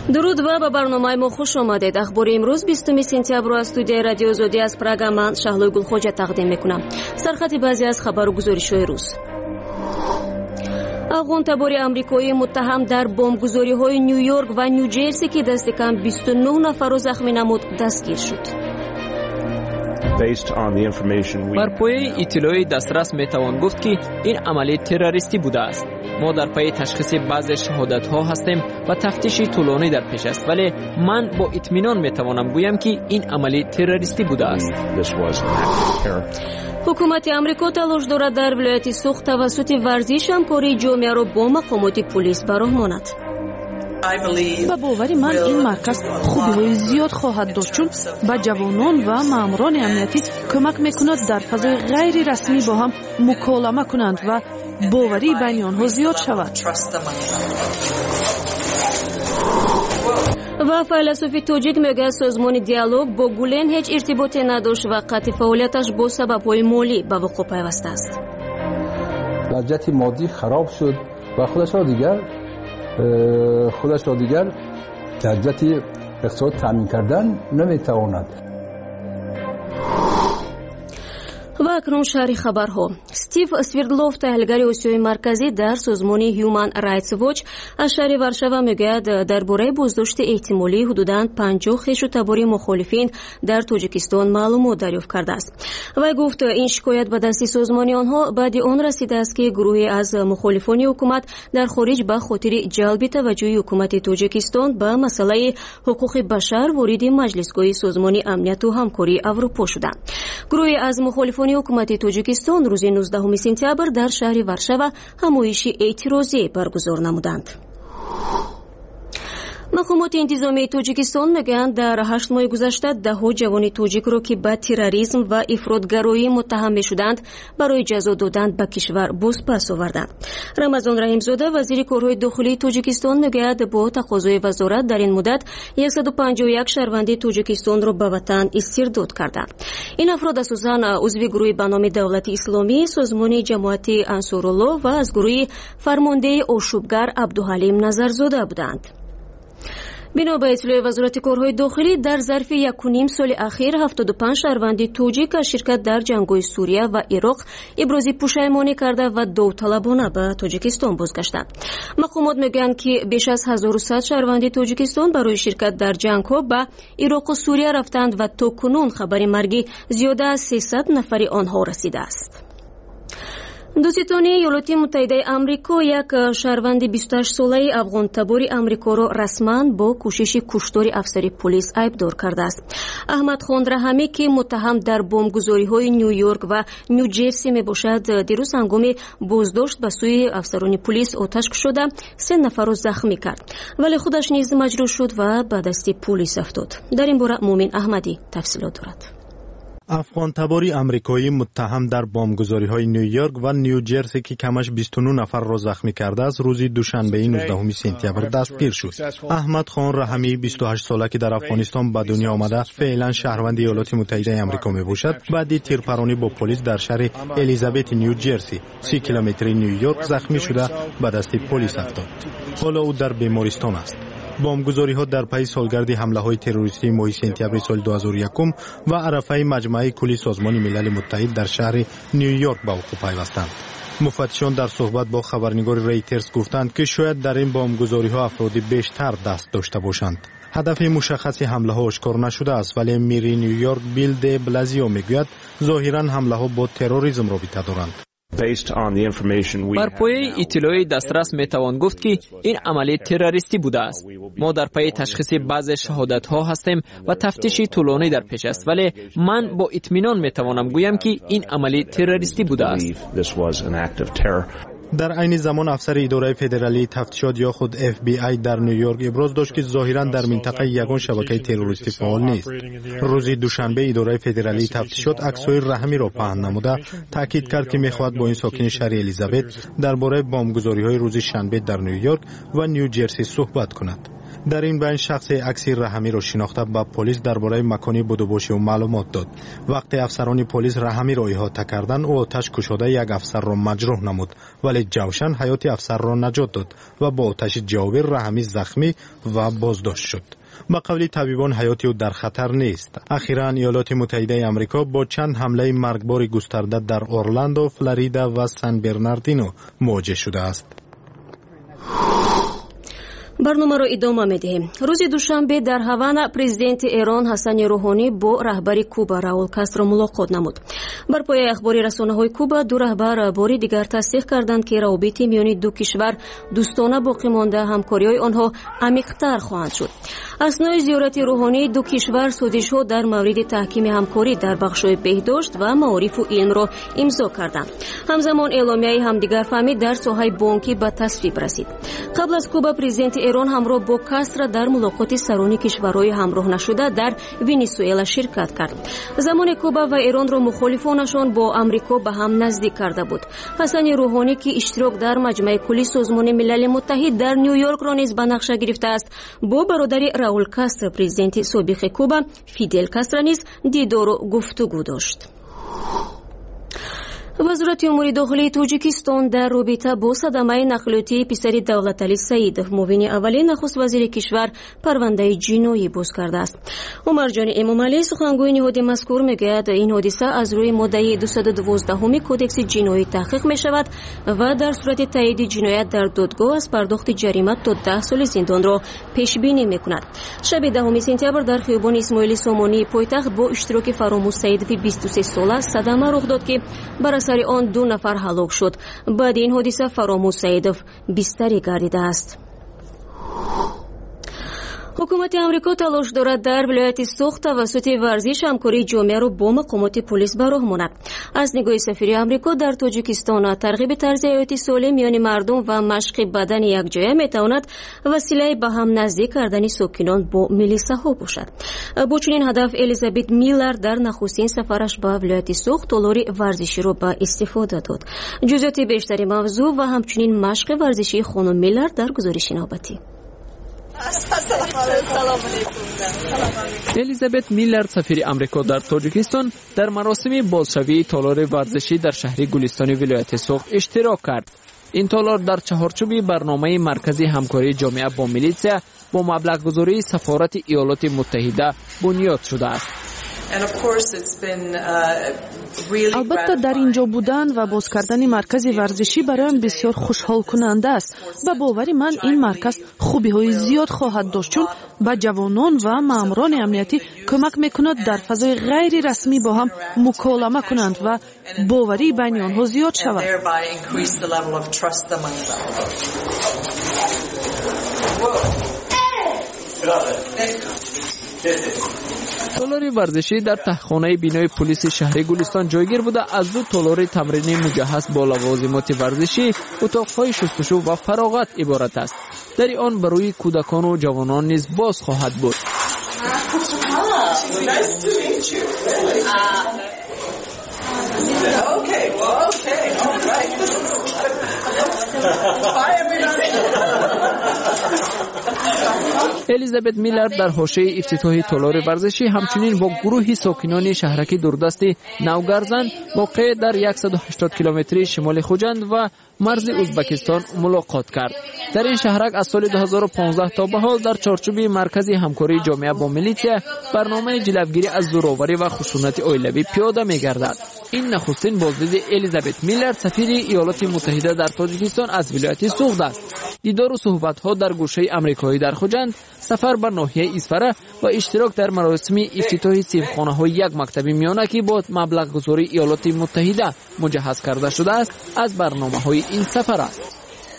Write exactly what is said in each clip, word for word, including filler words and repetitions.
درود و به برنامه ما خوش آمدید. اخبار امروز بیستم سپتامبر از استودیوی رادیو آزادی از پراگ من شهلا گلخوجه تقدیم میکنم. سرخط بعضی از خبر و گزارش‌های روز. افغان تبار آمریکایی متهم در بمبگذاری‌های نیویورک و نیوجرسی که دست کم بیست و نه نفر را زخمی نمود دستگیر شد. بر پایه اطلاعی دسترس میتوان گفت که این عملیات تروریستی بوده است. ما در پی تشخیص بعض شهادت ها هستیم و تفتیش طولانی در پیش است، ولی من با اطمینان میتوانم گویم که این عملیات تروریستی بوده است. حکومت آمریکا تلاش دارد در ولایت سوخت توسط ورزش همکاری جامعه را با مقامات پلیس براه ماند. با باور من این مرکز خوبی‌های زیاد خواهد داشت، چون با جوانان و ماموران امنیتی کمک میکند در فضای غیر رسمی با هم مکالمه کنند و باوری بین آنها زیاد شود. و فیلسوف توجیک میگه سازمان دیالوگ با گولن هیچ ارتباطی نداشت و قطع فعالیتش با سبب‌های مالی به وقوع پیوسته است. وضعیت مادی خراب شد و خودش را دیگر خودش را دیگر در جهت اقتصاد تامین کردن نمیتواند. و اکنون شهری خبرها. استیو سویردلوف تحلیلگر آسیای مرکزی در سازمان هیومن رایتس واچ از شهر ورشوا میگوید درباره بازداشت احتمالی حدوداً پنجاه خیشتباری مخالفین در تاجیکستان معلومات دریافت کرده است. و گفت این شکایت به دست سازمان آنها بعد آن رسیده است که گروهی از مخالفان حکومت در خارج به خاطر جلب توجه حکومت تاجیکستان به مسئله حقوق بشر وارد مجلسگاه سازمان امنیت و همکاری اروپا شدند. گروهی از مخالفان حکومت تاجیکستان روز نوزدهم سپتامبر در شهر ورشوا همایش اعتراضی برگزار نمودند. مقامات انتظامی تاجیکستان میگویند در هشت ماه گذشته دهها جوان تاجیک را که به تروریسم و افراطگرایی متهم میشدند برای جزا دادن به کشور بازپس آوردند. رمضان رحیمزاده وزیر کارهای داخلی تاجیکستان میگوید با تقاضای وزارت در این مدت صد و پنجاه و یک شهروند تاجیکستان را به وطن استرداد کردند. این افراد اساساً عضو گروه به نام دولت اسلامی، سازمان جماعت انصارالله و از گروه فرمانده آشوبگر عبدالحلیم نظرزاده بودند. بنا به اطلاع وزارت کارهای داخلی در ظرف یک و نیم سال اخیر هفتاد و پنج شهروند تاجیک از شرکت در جنگ‌های سوریه و عراق ابراز پشیمانی کرده و داوطلبانه به تاجیکستان بازگشتند. مقامات میگویند که بیش از هزار و صد شهروند تاجیکستان برای شرکت در جنگ‌ها به عراق و سوریه رفتند و تا کنون خبر مرگ زیاده از سیصد نفر آنها رسیده است. دوستان ایالات متحده آمریکا یک شهروند بیست و هشت ساله افغان تبار آمریکا را رسما با کوشش کشتار افسر پلیس ایبدار کرده است. احمد خان رحمی که متهم در بمبگذاری‌های نیویورک و نیوجرسی میباشد، دیروز هنگام بازداشت به سوی افسران پلیس آتش شده سه نفر را زخمی کرد، ولی خودش نیز مجروح شد و به دست پلیس افتاد. در این باره مومن احمدی تفصیلات دارد. افغان تباری آمریکایی متهم در بمبگذاری‌های نیویورک و نیوجرسی که کمش بیست و نه نفر را زخمی کرده است روز دوشنبه نوزدهم سپتامبر دستگیر شد. احمد خان رحمی بیست و هشت ساله که در افغانستان به دنیا آمده فعلا شهروند ایالات متحده آمریکا میباشد، بعد تیرپرانی با پلیس در شهر الیزابت نیوجرسی سی کیلومتری نیویورک زخمی شده به دست پلیس افتاد. حالا او در بیمارستان است. بمبگذاری‌ها در پی سالگرد حمله‌های تروریستی ماه سپتامبر سال دو هزار و یک و عرفه مجمع کلی سازمان ملل متحد در شهر نیویورک به وقوع پیوستند. مفتشان در صحبت با خبرنگار ریترز گفتند که شاید در این بمبگذاری‌ها افراد بیشتر دست داشته باشند. هدف مشخص حمله‌ها آشکار نشده است، ولی میری نیویورک بیل د بلازیو میگوید ظاهراً حمله‌ها با تروریسم رابطه دارند. بر پایه اطلاعی دسترس میتوان گفت که این عملیات تروریستی بوده است. ما در پی تشخیص بعض شهادت ها هستیم و تفتیش طولانی در پیش است، ولی من با اطمینان میتوانم گویم که این عملیات تروریستی بوده است. در عین زمان افسر اداره فدرالی تفتیشات یا خود اف بی آی در نیویورک ابراز داشت که ظاهراً در منطقه یگان شبکه تروریستی فعال نیست. روز دوشنبه اداره فدرالی تفتیشات عکس‌های رحمی را پهن نموده تاکید کرد که می‌خواهد با این ساکن شهر الیزابت درباره بمبگذاری‌های روز شنبه در نیویورک و نیوجرسی صحبت کند. در این بین شخص عکس رحمی را شناخته به پلیس درباره مکانی بدوباشی و معلومات داد. وقتی افسران پلیس رحمی را احاطه کردند، او آتش کشاده یک افسر را مجروح نمود، ولی جوشن حیات افسر را نجات داد و با آتش جاوی رحمی زخمی و بازداشت شد. با قول طبیبان حیات او در خطر نیست. اخیراً ایالات متحده آمریکا با چند حمله مرگبار گسترده در اورلاندو، فلوریدا و سن برناردینو مواجه شده است. برنامه را ادامه می‌دهیم. روز دوشنبه در هاوانا پرزیدنت ایران حسن روحانی با رهبر کوبا راول کاسترو ملاقات نمود. بر پایه اخباری رسانه‌های کوبا دو رهبر باری دیگر تصدیق کردند که روابط میان دو کشور دوستانه باقی مانده، همکاری‌های آنها عمیق‌تر خواهد شد. اثنای زیارت روحانی دو کشور سازش‌ها در مورد تحکیم همکاری در بخش‌های بهداشت و معارف و علم را امضا کردند. همزمان اعلامیه همدیگر فهمی در ساحه بانکی به تصویب رسید. قبل از کوبا پرزیدنت ایران همراه با کاسترو در ملاقات سران کشورهای همراه نشده در ونزوئلا شرکت کرد. زمان کوبا و ایران را مخالفانشان با آمریکا به هم نزدیک کرده بود. حسن روحانی که اشتراک در مجمع کلی سازمان ملل متحد در نیویورک را نیز به نقشه گرفته است، با برادر راول کاسترو پرزیدنت سابق کوبا فیدل کاسترو نیز دیدار و گفتگو داشت. وزارت امور داخلی تاجیکستان در رابطه با صدمه نقلیاتی پسر دولتعلی سعیدов معاون اولین نخست وزیر کشور پرونده جنایی باز کرده است. عمر جان امامعلی سخنگوی نهاد مذکور میگوید این حادثه از روی ماده دویست و دوازده کدکس جنایی تحقیق می شود و در صورت تایید جنایت در دادگاه از پرداخت جریمه تا ده سال زندان را پیش بینی می کند. شب دهم سپتامبر در خیابان اسماعیل سامانی پایتخت با اشتراک فراموش سعیدov بیست و سه ساله صدمه رخ داد که بر سر آن دو نفر هلاک شد. بعد این حادثه فراموش سعیدov بستری گردیده است. حکومت آمریکا تلاش دارد در ولایت سوخت توسط ورزش همکاری جامعه را با مقامات پلیس به راه ماند. از نگاه سفیر آمریکا در تاجیکستان ترغیب طرز حیات سالم میان مردم و مشق بدن یکجایی میتواند وسیله به هم نزدیک کردن ساکنان با ملیسه ها باشد. با چنین هدف الیزابت میلر در نخستین سفرش به ولایت سوخت تالار ورزشی را به استفاده داد. جزئیات بیشتری موضوع و همچنین مشق ورزشی خانم میلر در گزارش نوبتی. الیزابت میلر سفیر آمریکا در تاجیکستان در مراسم بازشوی تالار ورزشی در شهر گلستان ولایت سوخت اشتراک کرد. این تالار در چهارچوب برنامه مرکزی همکاری جامعه با میلیسیا با مبلغ گذاری سفارت ایالات متحده بنیاد شده است. البته در اینجا بودن و باز کردن مرکز ورزشی برایم بسیار خوشحال کننده است. به باور من این مرکز خوبی های زیاد خواهد داشت، چون به جوانان و ماموران امنیتی کمک میکند در فضای غیر رسمی با هم مکالمه کنند و باوری بین آنها زیاد شود. تالار ورزشی در تهخانه بینای پلیس شهر گلستان جایگیر بوده. از دو تالار تمرینی مجهز با لوازمات ورزشی، اتاقهای شستشو و فراغت عبارت است. در آن برای کودکان و جوانان نیز باز خواهد بود. الیزابت میلر در حاشیه افتتاحی تالار ورزشی همچنین با گروهی ساکنان شهرک دوردست نوگرزن واقع در صد و هشتاد کیلومتری شمال خوجند و مرز ازبکستان ملاقات کرد. در این شهرک از سال دو هزار و پانزده تا به حال در چارچوب مرکزی همکاری جامعه با میلیسیا برنامه جلوگیری از زورآوری و خشونت عائلوی پیاده می‌گردد. این نخستین بازدید الیزابت میلر سفیر ایالات متحده در تاجیکستان از ولایت سوخت است. دیدار و صحبت‌ها در گوشه آمریکایی در خوجند، سفر به ناحیه ایسفره و اشتراک در مراسم افتتاح سیمخانه‌های یک مکتب میانه که با مبلغ گذاری ایالات متحده مجهز کرده شده است از برنامه‌های این سفر است.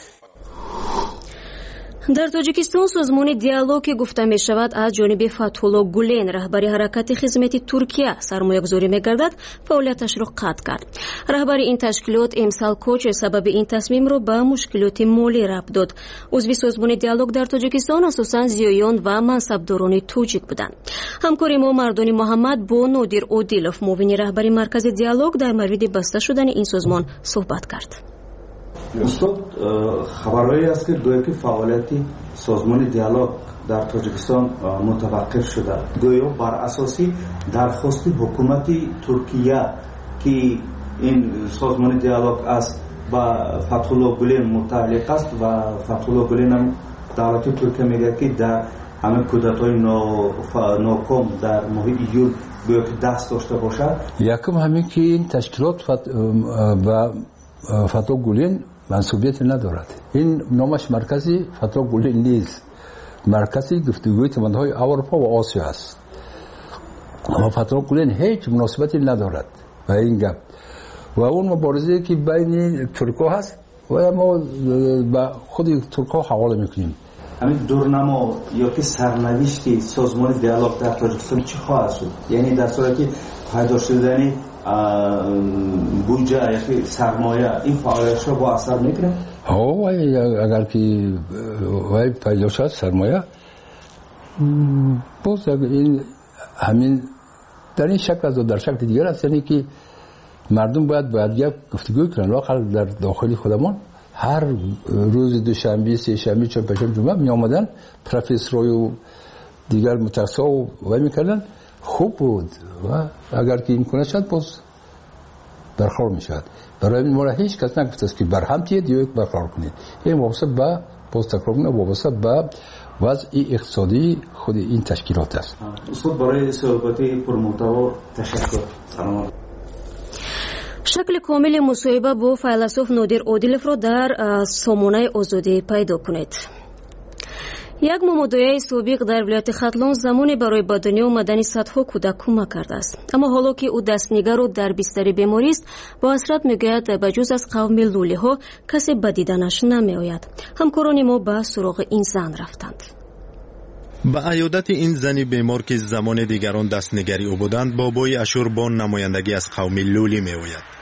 در تاجیکستان سازمان دیالوگ که گفته می شود از جانب فتح‌الله گولن رهبر حرکت خدمت ترکیه سرمایه‌گذاری می‌گردد فعالیتش را قطع کرد. رهبر این تشکیلات امسال کوچ سبب این تصمیم را به مشکلات مالی ربط داد. عضو سازمان دیالوگ در تاجیکستان اساساً زیایان و منصبداران تاجیک بودند. همکار ما مردان محمد با نادر عادلوف معاون رهبر مرکز دیالوگ در مورد بسته شدن این سازمان صحبت کرد. استاد خبرهایی است که گویا که فعالیت سازمان دیالوگ در تاجیکستان متوقف شده. گویا بر اساسی درخواست حکومت ترکیه که این سازمان دیالوگ است با فتح‌الله گولن متعلق است و فتح‌الله گولن هم دولت ترکیه میگه که در همه کودتای ناکام در ماه ایول باید دست داشته باشد. یکم همین که این تشکیلات و فتح‌الله گولن منصوبیت ندارد. این نامش مرکزی فتح‌الله گولن نیست، مرکزی گفتگوی تمدن‌های اروپا و آسیا است. اما فتح‌الله گولن هیچ مناسبتی ندارد و این گپ و اون مبارزه که بین ترک‌ها هست و ما با خود ترک‌ها حواله میکنیم. همین دورنما یا که سرنوشت سازمان دیالوگ در تاجیکستان چی خواهد شد؟ یعنی در صورتی که پیدا شدن بودجه یا که سرمایه این فعالیت‌ها با اثر میکنه؟ ها اگر که وای پیدا شد سرمایه باز این همین در این شکل از در شکل دیگر است، یعنی که مردم باید باید یک گفتگو کنن واقعا در داخل خودمان. هر روز دوشنبه، سه شنبه، چهارشنبه، جمعه می آمدن پروفسورای و دیگر متخصصا و وای میکردن. خوب بود و اگر که این کنه شد باز برخورد میشد. برای این ما هیچ کس نگفته است که بر هم تید یا یک برخورد کنید. این وابسته به باز تکرار کنه وابسته به وضع اقتصادی خود این تشکیلات است. استاد برای صحبت پرمحتوا تشکر. سلام. شکل کامل مصاحبه با فیلسوف نادر عادلов در سامانه آزادی پیدا کنید. یک مامدایه سابق در ولایت ختلان زمانی برای به دنیا آمدن صدها کودک کمک کرده است، اما حالا که او دستنگر و در بستر بیماری است با حسرت میگوید بجز از قوم لولی ها کسی به دیدنش نمی آید. همکاران ما به سراغ این زن رفتند. با عیادت این زنی بیمار که زمان دیگران دستنگری او بودند، بابای اشور با نمایندگی از قوم لولی می آید.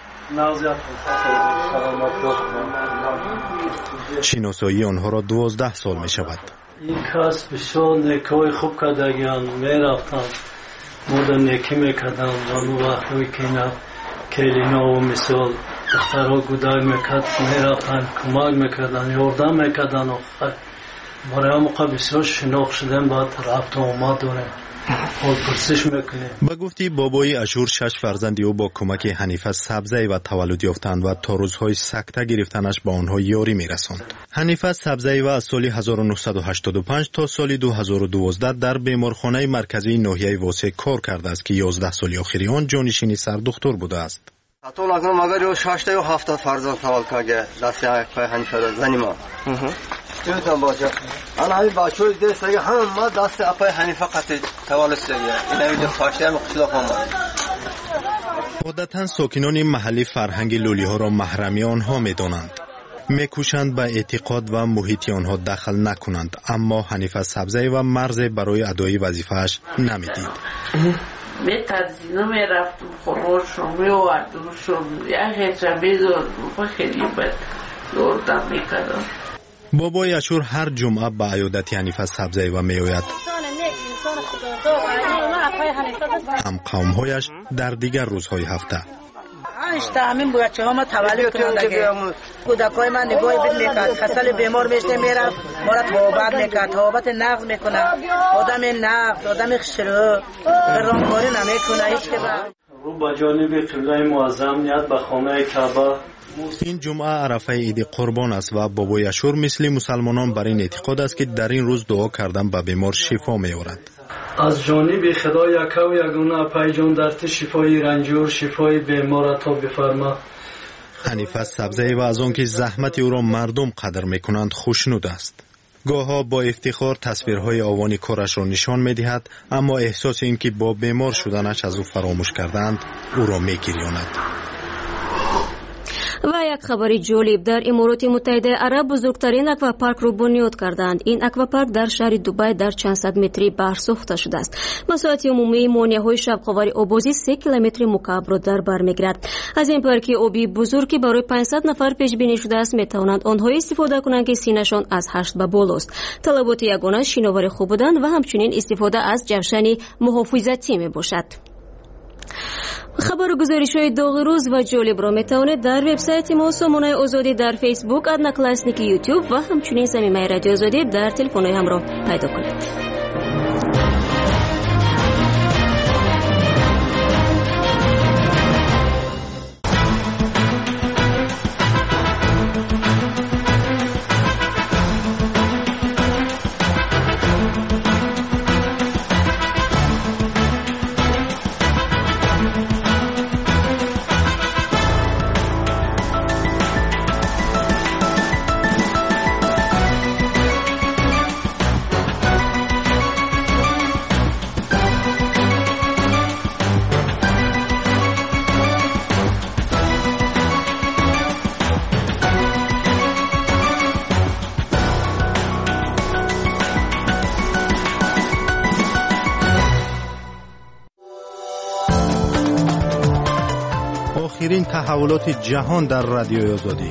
شناسایی آنها را دوازده سال می شود. این کس بسیار نیکای خوب کردگیان می رفتن مدن نیکی می کردن و نو وقتی که اینا کلینا و مثال دخترها گودای می کرد می رفتن کمال می کردن یاردم می کردن و برای موقع بسیار شناخت شدن باید رفت و آمد داره حال پرسش میکنه. با گفتی بابای اشور شش فرزندی او با کمک حنیفه سبزی و تولد یافتند و تا روزهای سکته گرفتنش با آنها یاری میرساند. حنیفه سبزی و از سال هزار و نهصد و هشتاد و پنج تا سال دو هزار و دوازده در بیمارخانه مرکزی ناحیه واسه کار کرده است که یازده سال آخری آن جانشین سردختر بوده است. حتی لازم مگر یو شش تا یا هفتاد فرزند سوال کرده دست پای حنیفه را زنی ما. یادم باشه. الان همین بچه‌های دست اگه هم ما دست پای حنیفه قطع تولد شده. این ویدیو خواهشم خلاف اومد. عادتاً ساکنان محلی فرهنگ لولی ها را محرمی آنها می‌دانند. می‌کوشند به اعتقاد و محیط آنها دخل نکنند، اما حنیفه سبزی و مرز برای ادای وظیفه‌اش نمی‌دید. می تدزینو می رفتم خروشم می آوردمشم یک جمعی دارم خیلی بد دوردم می کردم. بابای اشور هر جمعه به عیادت حنیفه سبزی و می آید. هم قومهایش در دیگر روزهای هفته. اشتا همین بچه ها ما تولد کنندگه کودکای من نگاهی بد میکرد خسال بیمار میشته میرفت ما را توابت میکرد توابت نغز میکنه آدم نغز آدم خشرو رامکاری نمیکنه هیچ که رو با جانب قبله معظم نیت به خانه کعبه. این جمعه عرفه عید قربان است و بابای اشور مثل مسلمانان بر این اعتقاد است که در این روز دعا کردن به بیمار شفا می‌آورد. از جانب خدا یک و یگانه پیجان درت شفای رنجور شفای بیمار عطا بفرما. حنیفه سبزی و از آنکه زحمت او را مردم قدر میکنند خوشنود است. گاهها با افتخار تصویرهای آوانی کارش را نشان میدهد، اما احساس این که با بیمار شدنش از او فراموش کردند او را میگریاند. و یک خبری جالب در امارات متحده عرب بزرگترین اکواپارک را بنیاد کردند. این اکواپارک در شهر دبی در چند صد متری برساخته شده است. مساحت عمومی مانع‌های شبخواری آبازی سه کیلومتر مکعب را در بر میگیرد. از این پارک آبی بزرگی برای پانصد نفر پیش بینی شده است. میتوانند آنها استفاده کنند که سینه‌شان از هشت به بالاست. طلبات یگانه شناور خوب بودن و همچنین استفاده از جوشن محافظتی می باشد. خبرگزاری‌های داغ روز و جالب را میتوانید در وبسایت ما سامانه آزادی در فیسبوک، ادنا کلاسنیک یوتیوب و همچنین زمینه رادیو آزادی در تلفن همراه پیدا کنید. آخرین تحولات جهان در رادیو آزادی.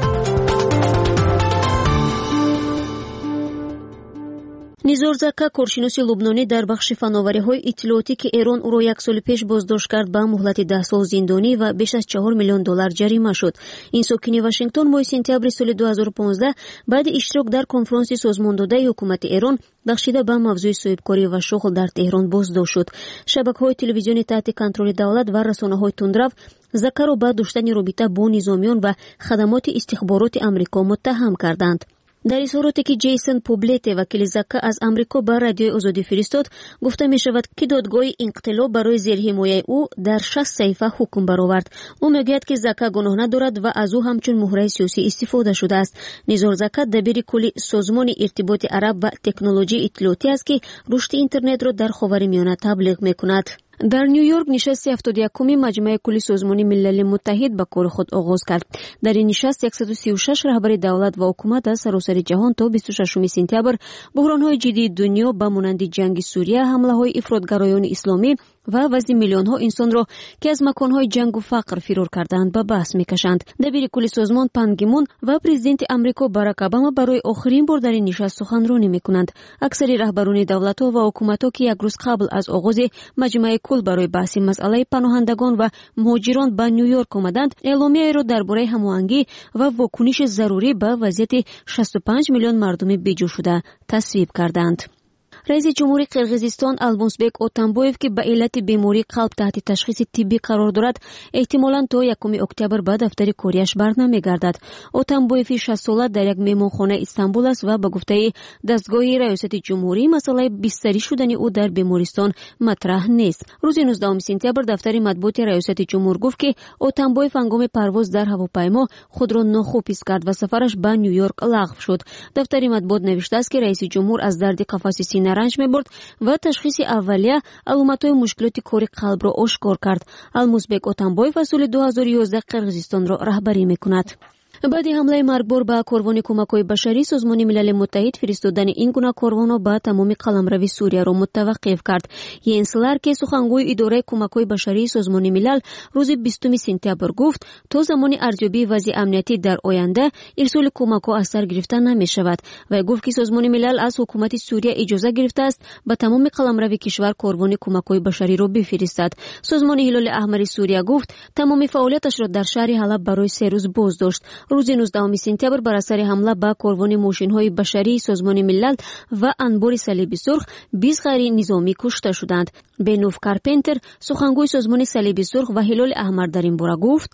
نزار زکا کارشناسی لبنانی در بخش فناوری‌های اطلاعاتی که ایران او را یک سال پیش بازداشت کرد به مهلت ده سال زندانی و بیش از چهار میلیون دلار جریمه شد. این ساکن واشنگتن ماه سپتامبر سال دو هزار و پانزده بعد اشتراک در کنفرانس سازمان داده حکومت ایران بخشیده به موضوع صاحبکاری و شغل در تهران بازداشت شد. شبکه‌های تلویزیونی تحت کنترل دولت و رسانه‌های تندرو زکا را به داشتن رابطه با نظامیان و خدمات استخبارات آمریکا متهم کردند. در اظهاراتی که جیسون پوبلت وکیل زکا از آمریکا به رادیو آزادی فرستاد گفته می شود که دادگاه انقلاب برای زیرحمایه او در شصت صفحه حکم برآورد. او میگوید که زکا گناه ندارد و از او همچون مهره سیاسی استفاده شده است. نزار زکا دبیر کل سازمان ارتباط عرب و تکنولوژی اطلاعاتی است که رشد اینترنت را در خاورمیانه تبلیغ میکند. در نیویورک نشست هفتاد و یکم مجمع کلی سازمان ملل متحد به کار خود آغاز کرد. در این نشست صد و سی و شش رهبر دولت و حکومت از سراسر جهان تا بیست و ششم سپتامبر بحران‌های جدی دنیا به مانند جنگ سوریه، حمله‌های افراطگرایان اسلامی و وضع میلیون‌ها انسان را که از مکان‌های جنگ و فقر فرار کردند به بحث می‌کشند. دبیر کل سازمان پان کی مون و پرزیدنت آمریکا باراک اوباما برای آخرین بار در این نشست سخنرانی می‌کنند. اکثر رهبران دولت‌ها و حکومت‌ها که یک روز قبل از آغاز مجمع کل برای بحث مسئله پناهندگان و مهاجران به نیویورک آمدند، اعلامیه را درباره هماهنگی و واکنش ضروری به وضعیت شصت و پنج میلیون مردم بیجو شده تصویب کردند. رئیس جمهوری قرقیزستان المازبек اتنبویف که به علت بیماری قلب تحت تشخیص طبی قرار دارد، احتمالاً تا یکم اکتبر به دفتر کاریش برنمیگردد. اتنبویف شصت ساله در یک مهمانخانه استانبول است و به گفته دستگاه ریاست جمهوری مسئله بستری شدن او در بیمارستان مطرح نیست. روز نوزدهم سپتامبر دفتر مطبوعات ریاست جمهور گفت که اتنبویف هنگام پرواز در هواپیما خود را ناخوب حس کرد و سفرش به نیویورک لغو شد. دفتر مطبوعات نوشته است که رئیس جمهور از درد قفس سینه رنج می‌برد و تشخیص اولیه علامت‌های مشکلات کار قلب را آشکار کرد. المازبek اتنبویف از سال دو هزار و یازده قرقیزستان را رهبری می‌کند. بعد حمله مرگبار به کاروان کمک‌های بشری، سازمان ملل متحد فرستادن این گونه کاروان‌ها به تمام قلمرو سوریه را متوقف کرد. ینس لار که سخنگوی اداره کمک‌های بشری سازمان ملل روز بیستم سپتامبر گفت تا زمان ارزیابی وضع امنیتی در آینده ارسال کمک‌ها از سر گرفته نمی‌شود و گفت که سازمان ملل از حکومت سوریه اجازه گرفته است به تمام قلمرو کشور کاروان کمک‌های بشری را بفرستد. سازمان هلال احمر سوریه گفت تمام فعالیتش را در شهر حلب برای سه روز بازداشت. روز نوزدهم سپتامبر بر اثر حمله به کاروان ماشین‌های بشری سازمان ملل و انبار صلیب سرخ بیست غیر نظامی کشته شدند. بنوف کارپنتر سخنگوی سازمان صلیب سرخ و هلال احمر در این باره گفت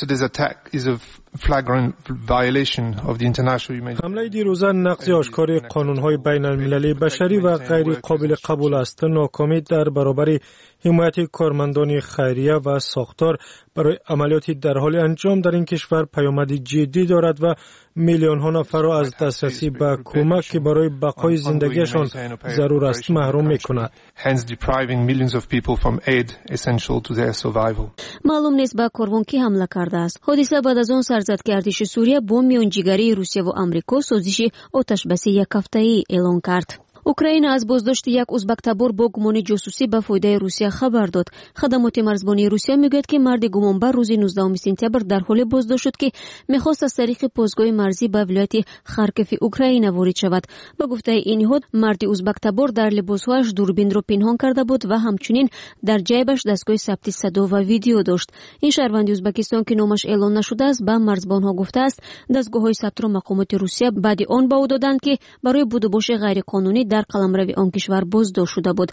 حمله دیروزه نقض آشکار قانون‌های بین‌المللی بشری و غیر قابل قبول است. ناکامی در برابر حمایت کارمندان خیریه و ساختار برای عملیاتی در حال انجام در این کشور پیامدی جدی دارد و میلیون ها نفر را از دسترسی به کمک که برای بقای زندگیشان ضرور است محروم می‌کند. معلوم نیست به کاروان کی حمله کرده است. حادثه بعد از آن سر زد که ارتش سوریه با میانجیگری روسیه و آمریکا سازش آتش‌بسی یک هفته‌ای اعلان کرد. اوکراین از بازداشت یک ازبک تبار با گمان جاسوسی به فایده روسیه خبر داد. خدمات مرزبانی روسیه میگوید که مرد گمانبر روز نوزدهم سپتامبر در حال بازداشت شد که میخواست از طریق پستگاه مرزی به ولایت خارکیف اوکراین وارد شود. به گفته این نهاد مرد ازبک تبار در لباسهایش دوربین را پنهان کرده بود و همچنین در جیبش دستگاه ثبت صدا و ویدیو داشت. این شهروند ازبکستان که نامش اعلام نشده است به مرزبانها گفته است دستگاه‌های ثبت را مقامات روسیه بعد آن به او دادند که برای بود و باش غیر قانونی در قلمرو آن کشور بازداشت شده بود.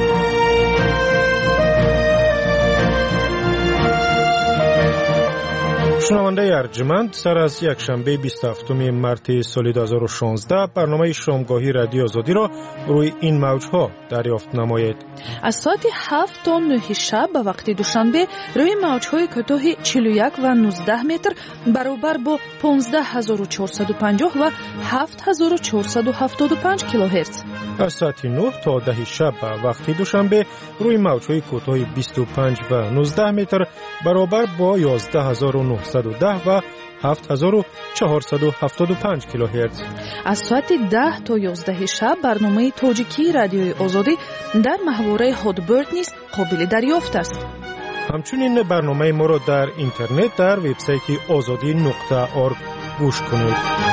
شنونده ارجمند، سر از یک شنبه بیست و هفتم مارس سال دو هزار و شانزده برنامه شامگاهی رادیو آزادی را روی این موجها دریافت نمایید. از ساعت هفت تا نه شب به وقت دوشنبه روی موجهای کوتاه چهل و یک و نوزده متر برابر با پانزده هزار و چهارصد و پنجاه و هفت هزار و چهارصد و هفتاد و پنج کیلوهرتز. از ساعت نه تا ده شب به وقت دوشنبه روی موجهای کوتاه بیست و پنج و نوزده متر برابر با یازده هزار و نهصد و ده و هفت هزار و چهارصد و هفتاد و پنج کیلوهرتز. از ساعت ده تا یازده شب برنامه تاجیکی رادیوی آزادی در محوره هادبرد نیز قابل دریافت است. همچنین برنامه ما را در اینترنت در وبسایت آزادی نقطه org گوش کنید.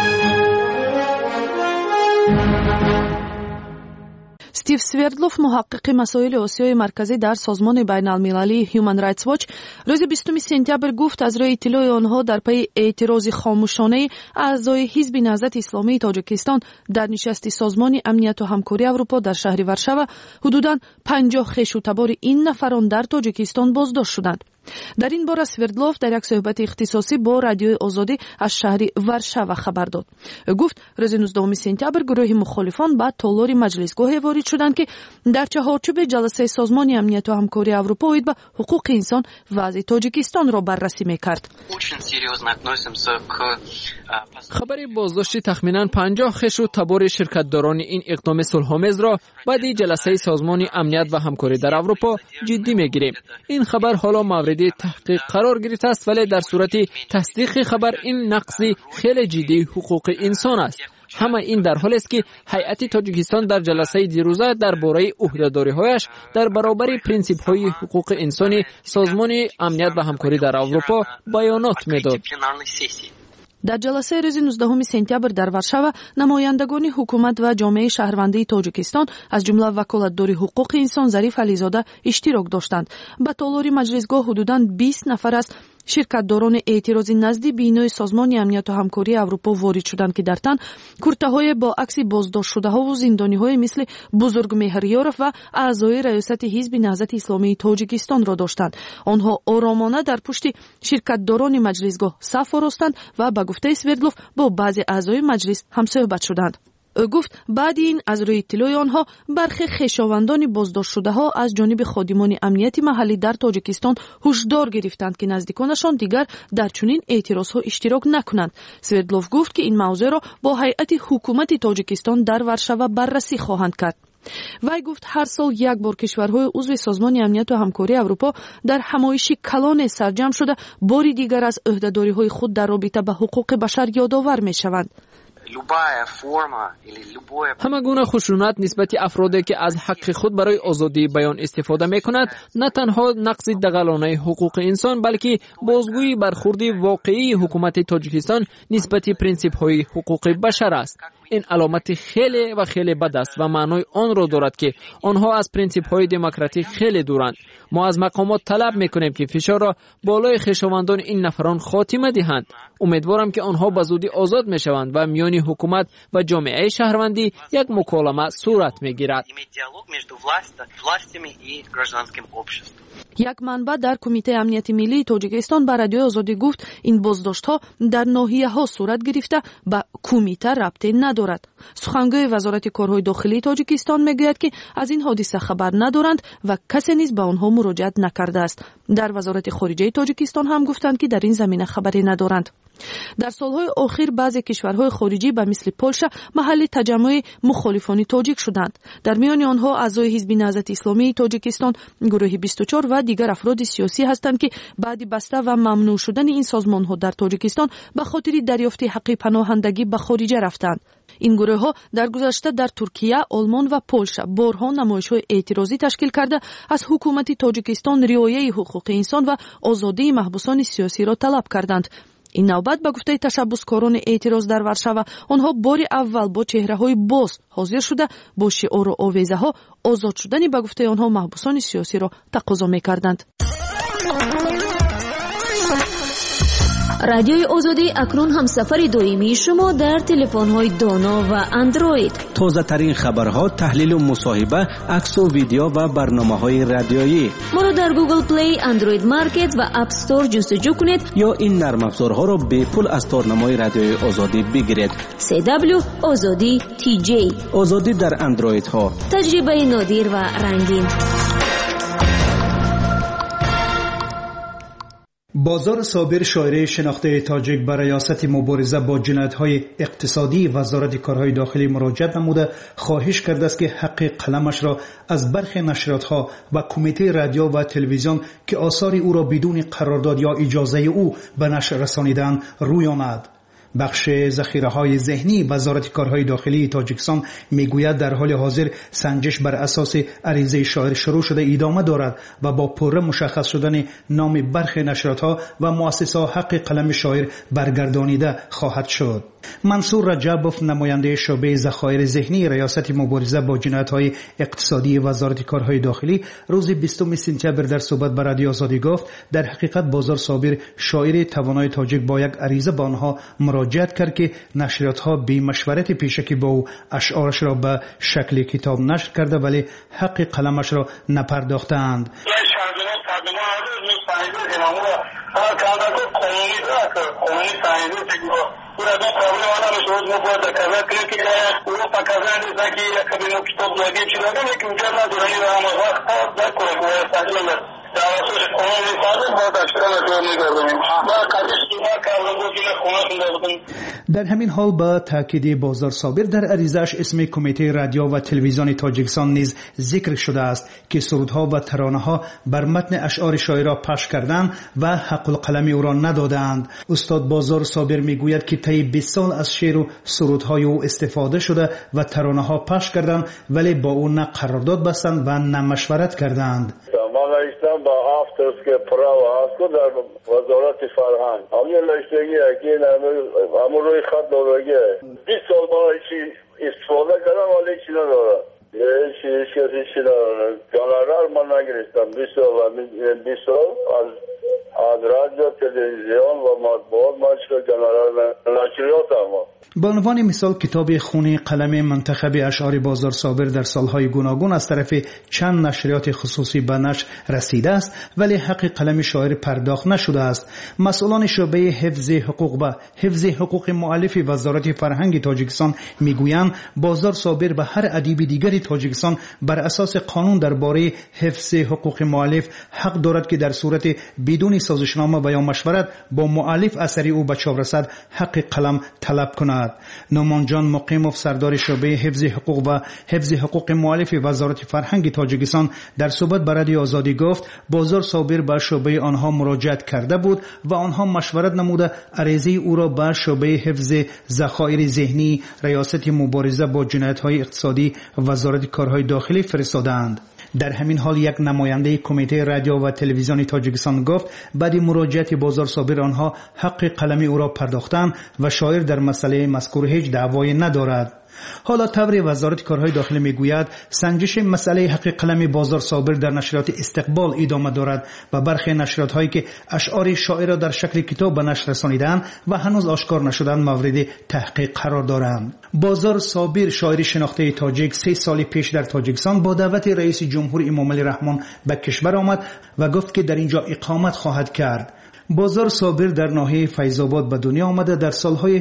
استیو سوردلوف محقق مسائل آسیای مرکزی در سازمان بین‌المللی هیومن رایتس واچ روز بیستم سپتامبر گفت از روی اطلاع آنها در پی اعتراض خاموشانه اعضای حزب نهضت اسلامی تاجیکستان در نشست سازمان امنیت و همکاری اروپا در شهر ورشاو حدوداً پنجاه خویش و تبار این نفران در تاجیکستان بازداشت شدند. در این باره سوردلوف در یک صحبت اختصاصی با رادیو آزادی از شهر ورشاو خبر داد. گفت روز نوزدهم سپتامبر گروه مخالفان به تالار مجلسگاه وارد شدند که در چهارچوب جلسه سازمان امنیت و همکاری اروپا اوید به حقوق انسان وضع تاجیکستان را بررسی میکرد. خبر بازداشت تخمینا پنجاه خویش و تبار شرکتداران این اقدام صلح‌آمیز را بعد جلسه سازمان امنیت و همکاری در اروپا جدی میگیریم. این خبر حالا مورد تحقیق قرار گرفته است، ولی در صورت تصدیق خبر این نقض خیلی جدی حقوق انسان است. همه این در حالی است که هیئت تاجیکستان در جلسه دیروزه درباره عهده‌داری‌هایش در برابر پرینسیپ‌های حقوق انسانی سازمان امنیت و همکاری در اروپا بیانات می‌داد. در جلسه روز نوزدهم سپتامبر در ورشاو نمایندگان حکومت و جامعه شهروندی تاجیکستان از جمله وکالتدار حقوق انسان ظریف علیزاده اشتراک داشتند. به تالار مجلسگاه حدوداً بیست نفر از شرکتداران اعتراضی نزدی بینای سازمان امنیت و همکاری اروپا وارد شدند که در تن کورته‌های با عکس بازداشت شده‌ها و زندانی‌های مثل بزرگ مهریارов و اعضای ریاست حزب نهضت اسلامی تاجیکستان را داشتند. آنها آرامانه در پشت شرکتداران مجلسگاه صف آراستند و به گفته سوردلوف با بعضی اعضای مجلس هم صحبت شدند. او گفت بعد این از روی اطلاع آنها برخی خویشاوندان بازداشت شده ها از جانب خادمان امنیت محلی در تاجیکستان هشدار گرفتند که نزدیکانشان دیگر در چنین اعتراض ها اشتراک نکنند. سوردلوف گفت که این موضوع را با هیئت حکومت تاجیکستان در ورشاو بررسی خواهند کرد. وی گفت هر سال یک بار کشورهای عضو سازمان امنیت و همکاری اروپا در همایشی کلان سرجم شده باری دیگر از عهده‌داری‌های خود در رابطه با حقوق بشر یادآور می‌شوند. همه گونه خشونت نسبت افرادی که از حق خود برای آزادی بیان استفاده می‌کند نه تنها نقض دغلانه حقوق انسان بلکه بازگویی برخورد واقعی حکومت تاجیکستان نسبت پرینسیپ‌های حقوق بشر است. این علامت خیلی و خیلی بد است و معنای آن را دارد که آنها از پرینسیپ‌های دموکراتیک خیلی دورند. ما از مقامات طلب می‌کنیم که فشار را بالای خویشاوندان این نفران خاتمه دهند. امیدوارم که آنها به زودی آزاد می‌شوند و میان حکومت و جامعه شهروندی یک مکالمه صورت می‌گیرد. یک منبع در کمیته امنیت ملی تاجیکستان به رادیو آزادی گفت این بازداشت‌ها در ناحیه‌ها صورت گرفته به کمیته ربطی ندارد. سخنگوی وزارت کارهای داخلی تاجیکستان میگوید که از این حادثه خبر ندارند و کسی نیز به آنها مراجعت نکرده است. در وزارت خارجه تاجیکستان هم گفتند که در این زمینه خبری ندارند. در سالهای اخیر بعضی کشورهای خارجی به مثل پولشا محل تجمع مخالفان تاجیک شدند. در میان آنها اعضای حزب نهضت اسلامی تاجیکستان، گروه بیست و چهار و دیگر افراد سیاسی هستند که بعد بسته و ممنوع شدن این سازمانها در تاجیکستان به خاطر دریافت حق پناهندگی به خارج رفتند. این گروه ها در گذشته در ترکیه، آلمان و پولشا بارها نمایش‌های اعتراضی تشکیل کرده از حکومت تاجیکستان رعایت حقوق انسان و آزادی محبوسان سیاسی را طلب کردند. این نوبت به گفته تشبسکاران اعتراض در ورشوا، آنها بار اول با چهره‌های باز حاضر شده با شعار و آویزه‌ها آزاد شدن به گفته آنها محبوسان سیاسی را تقاضا می‌کردند. رادیوی آزادی اکنون هم سفر دائمی شما در تلفن‌های دانا و اندروید. تازه ترین خبرها، تحلیل و مصاحبه، عکس و ویدیو و برنامه‌های رادیویی. ما را در گوگل پلی، اندروید مارکت و اپ استور جستجو کنید یا این نرم افزارها را به پول از تارنمای رادیوی آزادی بگیرید. سی دبلیو آزادی تی جی. آزادی در اندروید ها. تجربه نادر و رنگین. بازار صابر، شاعره شناخته تاجیک، بر ریاست مبارزه با جنایت‌های اقتصادی وزارت کارهای داخلی مراجعه نموده خواهش کرده است که حق قلمش را از برخی نشریات‌ها و کمیته رادیو و تلویزیون که آثار او را بدون قرارداد یا اجازه او به نشر رسانیدند رویاند. بخش ذخیره‌های ذهنی وزارت کارهای داخلی تاجیکستان میگوید در حال حاضر سنجش بر اساس عریضه شاعر شروع شده ادامه دارد و با پوره مشخص شدن نام برخی نشریات‌ها و مؤسسه‌ها حق قلم شاعر برگردانیده خواهد شد. منصور رجبوف، نماینده شعبه ذخایر ذهنی ریاست مبارزه با جنایت‌های اقتصادی وزارت کارهای داخلی، روز بیستم سپتامبر در صحبت با رادیو آزادی گفت در حقیقت بازار صابر، شاعر توانای تاجیک، با یک عریضه به آنها مراجعت کرد که نشریات‌ها به مشورت پیشکی با او اشعارش را به شکل کتاب نشر کرده ولی حق قلمش را نپرداختند. burada problem ana mesut mu burada kaza kriki ya वो पकाजा जैसा कि कभी नो किताब लगे चला लेकिन जब ना दुनिया में हम वक्त da कोई वो साजिश में दावत से कौन नहीं साजिश बहुत अच्छा लगा नहीं कर रहे हैं मैं काजिश की बात कर रहा हूं कि कौन در همین حال با تاکید بازار صابر در عریضه‌اش اسم کمیته رادیو و تلویزیون تاجیکستان نیز ذکر شده است که سرودها و ترانه‌ها بر متن اشعار شاعرها پخش کردند و حق القلم او را ندادند. استاد بازار صابر میگوید که طی بیست سال از شعر و سرودهای او استفاده شده و ترانه‌ها پخش کردند ولی با او نه قرارداد بستند و نه مشورت کردند. با آفترس که پراو هستو در وزارت فرهنگ همین لشتگی اگه همون روی خط دارگه بیست سال ما ایچی استفاده کردم ولی ایچی ندارم ایچی ایچی ایچی ندارم جانرار من نگرستم بیست سال بیست سال از از رادیو تلویزیون و مطبوعات ما ایچی جانرار نشریات هم. به عنوان مثال کتاب خونی قلم منتخب اشعار بازار صابر در سالهای گوناگون از طرف چند نشریات خصوصی به نشر رسیده است ولی حق قلم شاعر پرداخت نشده است. مسئولان شعبه حفظ حقوق و حفظ حقوق مؤلف وزارت فرهنگ تاجیکستان میگویند بازار صابر به هر ادیب دیگری تاجیکستان بر اساس قانون درباره حفظ حقوق مؤلف حق دارد که در صورت بدون سازشنامه و یا مشورت با مؤلف اثری او به چاپ رسد حق قلم طلب کند. نومان جان مقیموف، سردار شعبه حفظ حقوق و حفظ حقوق مؤلف وزارت فرهنگ تاجیکستان، در صحبت با رادیو آزادی گفت بازار صابر به شعبه آنها مراجعت کرده بود و آنها مشورت نموده عریضه او را به شعبه حفظ ذخایر ذهنی ریاست مبارزه با جنایت‌های اقتصادی وزارت کارهای داخلی فرستادند. در همین حال یک نماینده کمیته رادیو و تلویزیون تاجیکستان گفت بعد مراجعت بازار صابر آنها حق قلمی او را پرداختند و شاعر در مسئله مذکور هیچ دعوایی ندارد. حالا طور وزارت کارهای داخلی میگوید سنجش مسئله حق قلم بازار صابر در نشریات استقبال ادامه دارد و برخی نشریات هایی که اشعار شاعر را در شکل کتاب به نشر رسانیدند و هنوز آشکار نشدند مورد تحقیق قرار دارند. بازار صابر، شاعر شناخته تاجیک، سه سال پیش در تاجیکستان با دعوت رئیس جمهور امامعلی رحمان به کشور آمد و گفت که در اینجا اقامت خواهد کرد. بازار صابر در ناحیه فیض‌آباد به دنیا آمده در سالهای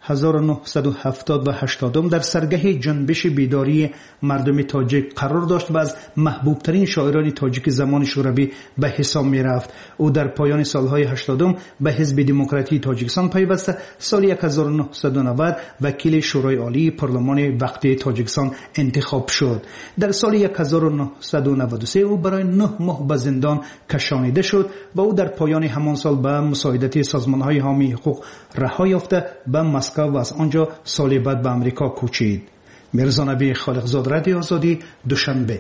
هزار و نهصد و هفتاد و هشتاد در سرگه جنبش بیداری مردم تاجیک قرار داشت و از محبوب ترین شاعران تاجیک زمان شوروی به حساب می رفت. او در پایان سالهای هشتاد به حزب دموکراتی تاجیکستان پیوست. سال هزار و نهصد و نود وکیل شورای عالی پارلمان وقتی تاجیکستان انتخاب شد. در سال هزار و نهصد و نود و سه او برای نه ماه به زندان کشانیده شد و او در پایان همان سال به مساعدت سازمان‌های حامی حقوق رها یافته به مسکو و از آنجا سال بعد به امریکا کوچید. میرزا نبی خالقزاد، رادیو آزادی، دوشنبه.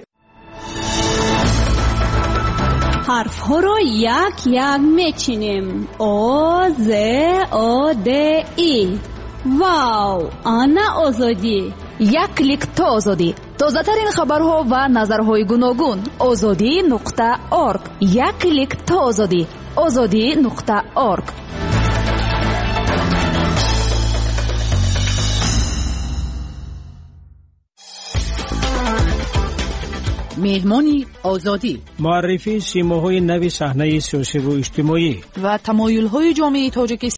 حرف ها رو یک یک میچینیم. او ز او د ای. واو، آنا آزادی. یک کلیک تا آزادی. تازه ترین خبرها و نظرهای گوناگون. آزادی نقطه ارگ. یک کلیک تا آزادی. آزادی نقطه ارگ. مهمانی آزادی، معرفی سیماهای نوی صحنه سیاسی و اجتماعی و تمایل‌های جامعه تاجیکستان